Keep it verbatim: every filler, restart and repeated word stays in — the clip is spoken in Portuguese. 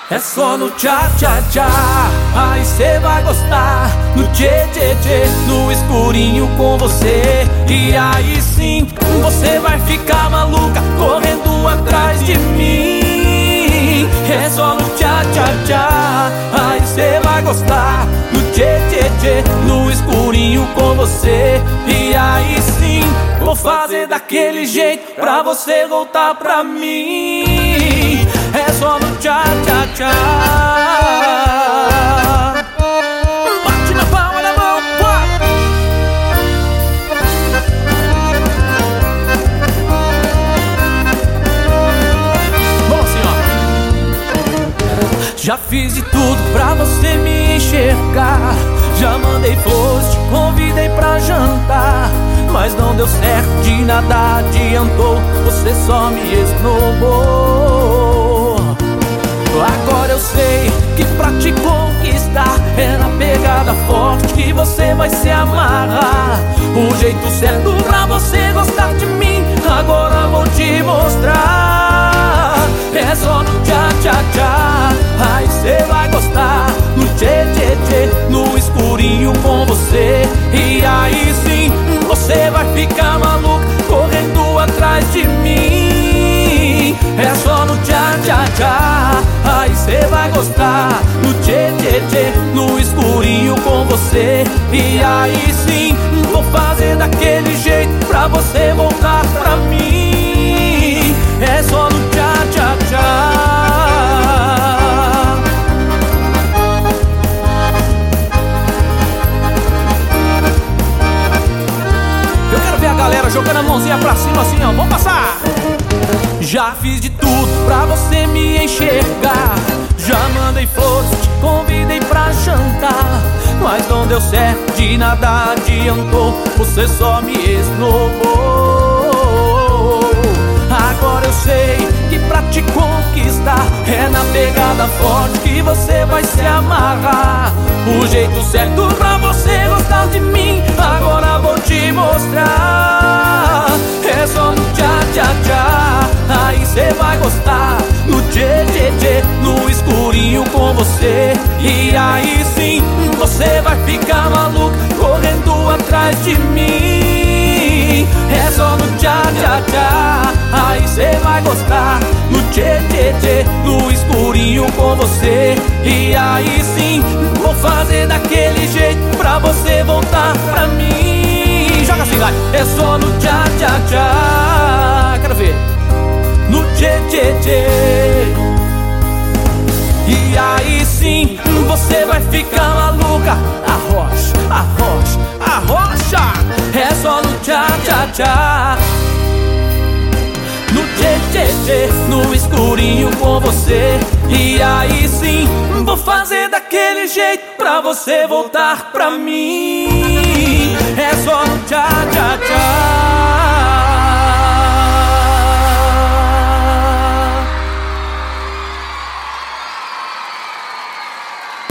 É só no tchá tchá tchá, aí cê vai gostar. No tchê tchê tchê, no escurinho com você. E aí sim, você vai ficar maluca, correndo atrás de mim. É só no tchá tchá tchá, aí cê vai gostar. No tchê tchê tchê, no escurinho com você. E aí sim, vou fazer daquele jeito pra você voltar pra mim. É só no tchá tchá tchá. Bate na palma da mão, pá. Bom assim, ó. Já fiz de tudo pra você me enxergar. Já mandei flores, te convidei pra jantar. Mas não deu certo, de nada adiantou. Você só me esnobou. Agora eu sei que pra te conquistar é na pegada forte que você vai se amarrar. O jeito certo pra você gostar de mim, agora vou te mostrar. É só no tchá tchá tchá, aí cê vai gostar. No tchê tchê tchê, no escurinho com você. E aí sim, você vai ficar maluco, correndo atrás de mim. É só no tchá tchá tchá, aí cê vai gostar. No tchê tchê tchê, no escurinho com você. E aí sim, vou fazer daquele jeito pra você voltar pra mim. É só no tchá tchá tchá. Eu quero ver a galera jogando a mãozinha pra cima assim, ó. Vamos passar! Já fiz de tudo pra você me enxergar. Já mandei flores, te convidei pra jantar. Mas não deu certo, de nada adiantou. Você só me esnobou. Agora eu sei que pra te conquistar é na pegada forte que você vai se amarrar. O jeito certo pra você gostar de mim, agora vou te mostrar. É só no tchá tchá tchá, aí cê vai gostar. No tchê tchê tchê, no escurinho com você. E aí sim, você vai ficar maluco, correndo atrás de mim. É só no tchá tchá tchá, aí cê vai gostar. No tchê tchê tchê, no escurinho com você. E aí sim, vou fazer daquele jeito pra você voltar pra mim. Joga assim, vai. É só no tchá tchá tchá. Quero ver. No tchê tchê tchê. E aí sim, você vai ficar maluca. Arrocha, arrocha, arrocha. É só no tchá tchá tchá. No tchê tchê tchê, no escurinho com você. E aí sim, vou fazer daquele jeito pra você voltar pra mim. É só no tchá tchá tchá.